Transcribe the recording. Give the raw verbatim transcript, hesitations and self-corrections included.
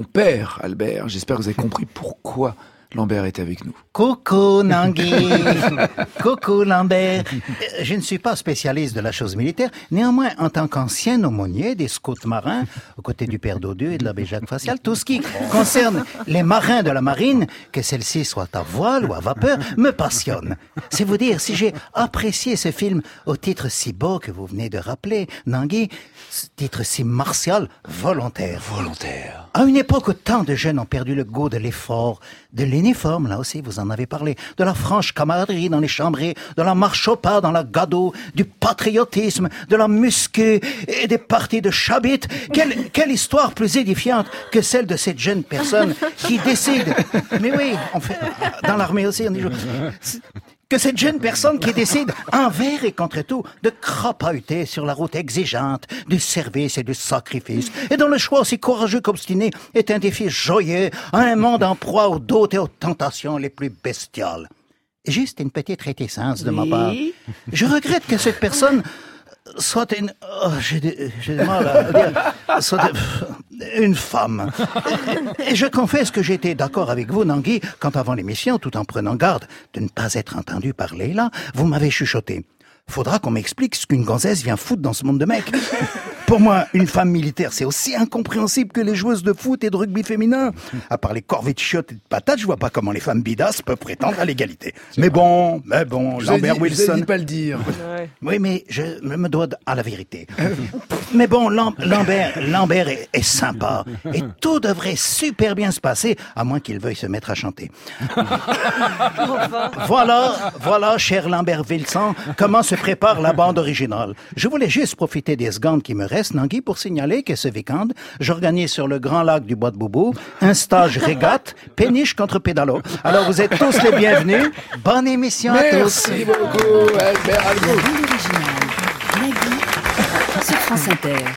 mon père, Albert. J'espère que vous avez compris pourquoi Lambert est avec nous. Coucou Nangui. Coucou Lambert. Je ne suis pas spécialiste de la chose militaire. Néanmoins, en tant qu'ancien aumônier des scouts marins, aux côtés du père Dodu et de l'abbé Jacques Facial, tout ce qui concerne les marins de la marine, que celle-ci soit à voile ou à vapeur, me passionne. C'est vous dire si j'ai apprécié ce film au titre si beau que vous venez de rappeler, Nangui, ce titre si martial, volontaire. Volontaire. À une époque où tant de jeunes ont perdu le goût de l'effort, de l'uniforme, là aussi vous en avez parlé, de la franche camaraderie dans les chambrées, de la marche au pas dans la gado, du patriotisme, de la muscu et des parties de chabit. Quelle, quelle histoire plus édifiante que celle de cette jeune personne qui décide, mais oui, on fait, dans l'armée aussi on dit, que cette jeune personne qui décide, envers et contre tout, de crapahuter sur la route exigeante du service et du sacrifice, et dont le choix aussi courageux qu'obstiné est un défi joyeux à un monde en proie aux doutes et aux tentations les plus bestiales. Juste une petite réticence de oui. ma part. Je regrette que cette personne soit une... Oh, j'ai, j'ai du mal à dire... Soit une femme. Et je confesse que j'étais d'accord avec vous, Nangui, quand avant l'émission, tout en prenant garde de ne pas être entendu par Leila, vous m'avez chuchoté. Faudra qu'on m'explique ce qu'une gonzesse vient foutre dans ce monde de mecs. Pour moi, une femme militaire, c'est aussi incompréhensible que les joueuses de foot et de rugby féminin. À part les corvées de chiottes et de patates, je vois pas comment les femmes bidasses peuvent prétendre à l'égalité. Mais bon, mais bon, Je Lambert dit, Wilson... Je dit pas le dire. Ouais. Oui, mais je me dois à la vérité. Mais bon, Lam- Lambert, Lambert est, est sympa. Et tout devrait super bien se passer, à moins qu'il veuille se mettre à chanter. Voilà, voilà, cher Lambert Wilson, comment se prépare la bande originale. Je voulais juste profiter des secondes qui me restent, Nangui, pour signaler que ce week-end, j'organise sur le grand lac du Bois de Boubou un stage régate, péniche contre pédalo. Alors vous êtes tous les bienvenus. Bonne émission à tous. Merci beaucoup, Albert. Bande originale. Nagui sur France Inter.